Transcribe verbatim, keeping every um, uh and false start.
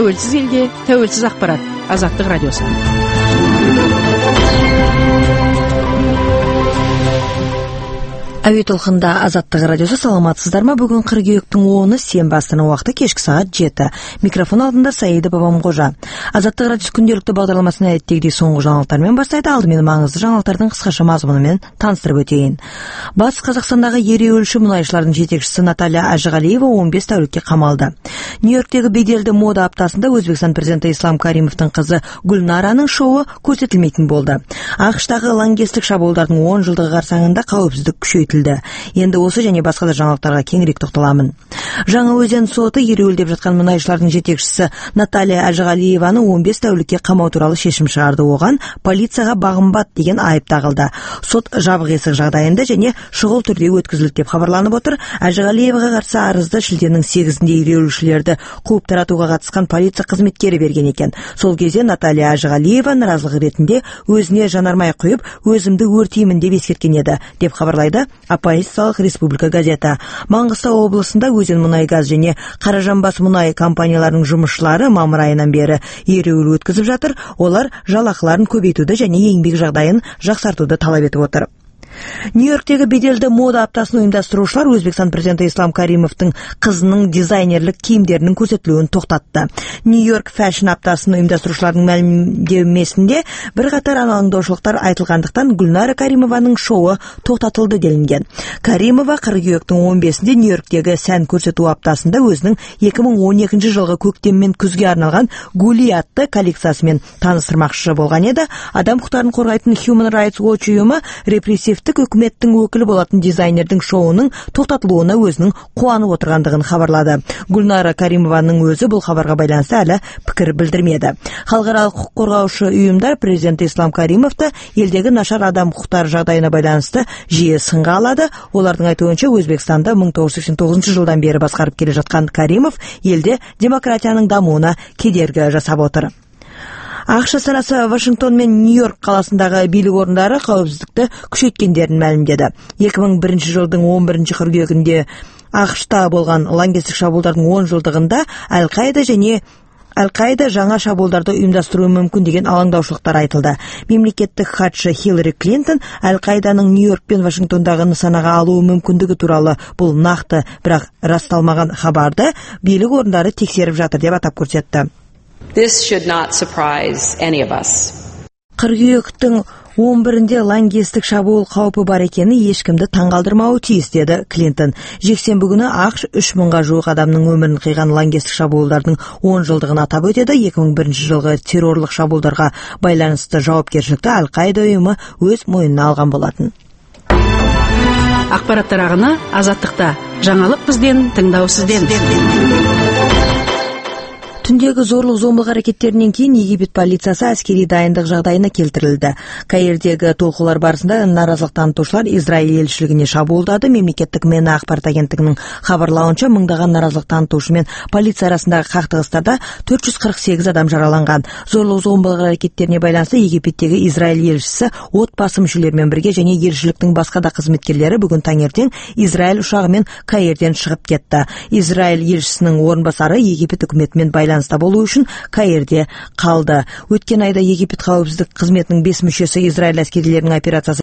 тәуелсіз елге, тәуелсіз ақпарат. Азаттық радиосы. Әуе толқында Азаттық радиосы. Саламатсыздар ма? Бүгін қыркүйектің оны сенбі астана уақыты кешкі сағат жеті. Микрофон алдында Саида Бабамқожа. Азаттық радиосы күнделікті бағдарламасын әдеттегідей соңғы жаңалықтармен бастайды. Алдымен маңызды жаңалықтардың қысқаша мазмұнымен таныстырып өтейін. Батыс Қазақстандағы ереуілші мұнайшылардың жетекшісі Наталья Әжіғалиева он бес тәулікке қамалды. Нью-Йорктегі беделді мода аптасында Өзбекстан президенті Ислам Каримовтың қызы Гүлнараның шоуы көрсетілмейтін болды. ақш-тағы лаңкестік шабуылдардың он жылдығы қарсаңында қауіпсіздік күшейтілді. Енді осы және басқа да жаңалықтарға кеңірек тоқталамын. Жаңаөзен соты ереуілдеп жатқан мұнайшылардың жетекшісі Наталья Әжіғалиеваны он бес тәулікке қамау туралы шешім шығарды. Оған полицияға бағынбады деген айып тағылды. Сот жабық есік жағдайында және шұғыл түрде өткізілді деп хабарланып отыр. Әжіғалиеваға қарсы арызды шілденің сегізінде ереуілшілерді қуып таратуға қатысқан полиция қызметкері берген екен. Сол кезде Наталья Әжіғалиева наразылық ретінде өзіне жанармай құйып, өзімді өртеймін деп ескерткен еді, деп хабарлайды Оппозициялық Республика газеті. Маңғыстау облысында Өзен мұнай газ және Қаражанбас мұнай компанияларының жұмысшылары мамыр айынан бері ереуіл өткізіп жатыр. Олар жалақыларын көбейтуді және еңбек жағдайын жақсартуды талап етіп отыр. Нью-Йорктегі беделді мода аптасын ұйымдастырушылар Өзбекстан президенті Ислам Каримовтың қызының дизайнерлік киімдерінің көрсетілуін тоқтатты. Нью-Йорк фэшн аптасын ұйымдастырушылардың мәлімдемесінде бірқатар алаңдаушылықтар айтылғандықтан Гүлнара Каримованың шоуы тоқтатылды делінген. Каримова қыркүйектің он бесінде Нью-Йорктегі сән көрсету аптасында өзінің екі мың он екінші жылғы көктем мен күзге арналған Гули атты коллекциясымен таныстырмақшы болған еді. Адам құқықтарын қорғайтын Human Rights Watch ұйымы репрессивті үкіметтің өкілі болатын дизайнердің шоуының тоқтатылуына өзінің қуанып отырғандығын хабарлады. Гүлнара Каримованың өзі бұл хабарға байланысты әлі пікір білдірмеді. Халықаралық құқық қорғаушы ұйымдар президент Ислам Каримовты елдегі нашар адам құқықтары жағдайына байланысты жиі сынға алады. Олардың айтуынша Өзбекстанды мың тоғыз жүз сексен тоғызыншы жылдан бері басқарып келе жатқан Каримов елде демократияның дамуына кедергі жасап отыр. ақш астанасы Вашингтон мен Нью-Йорк қаласындағы билік орындары қауіпсіздікті күшейткендерін мәлімдеді. екі мың бірінші жылдың он бірінші қыркүйегінде ақш-та болған лаңкестік шабуылдардың он жылдығында Әл-Қаида және Әл-Қаида жаңа шабуылдарды ұйымдастыруы мүмкін деген алаңдаушылықтар айтылды. Мемлекеттік хатшы Хиллари Клинтон Әл-Қаиданың Нью-Йорк пен Вашингтондағы нысанаға алуы мүмкіндігі туралы бұл нақты, бірақ расталмаған хабарды билік орындары тексеріп жатыр деп атап көрсетті. This should not surprise any of us. Қыркүйектің он бірінде лаңкестік шабуыл қаупі бар екені ешкімді таңғалдырмауы тиіс, деді Клинтон. Жексенбі күні ақш үш мыңға жуық адамның өмірін қиған лаңкестік шабуылдардың он жылдығын атап өтеді. екі мың бірінші жылғы террорлық шабуылдарға байланысты жауапкершілікті Әл-Қаида ұйымы өз мойнына алған болатын. Ақпараттар ағыны Азаттықта. Жаңалық бізден, тыңдау сізден. Түндегі зорлық-зомбылық әрекеттерінен кейін Египет полициясы әскери дайындық жағдайына келтірілді. Каирдегі толқулар барысында наразылық танытушылар Израиль елшілігіне шабуылдады. Мемлекеттік мена ақпарат агенттігінің хабарлауынша мыңдаған наразылық танытушы мен полиция арасындағы қақтығыстарда төрт жүз қырық сегіз адам жараланған. Зорлық-зомбылық әрекеттеріне байланысты Египеттегі Израиль елшісі отбасы мүшелерімен бірге және елшіліктің басқа да қызметкерлері бүгін таңертең Израиль ұшағымен Каирден шығып кетті. Израиль елшісінің орынбасары Египет үкіметімен байланысты болу үшін Каирде қалды. Өткен айда Египет қауіпсіздік қызметінің бес мүшесі Израиль әскерилерінің операциясы